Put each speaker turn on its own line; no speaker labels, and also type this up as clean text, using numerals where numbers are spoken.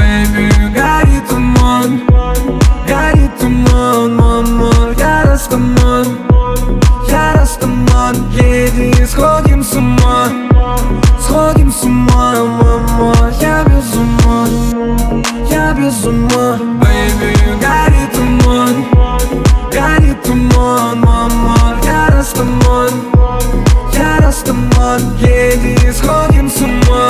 Baby, горит туман, мама, я растаман, едем, сходим с ума, мама, я без ума, Baby, горит туман, мама, я растаман, едем, сходим с ума.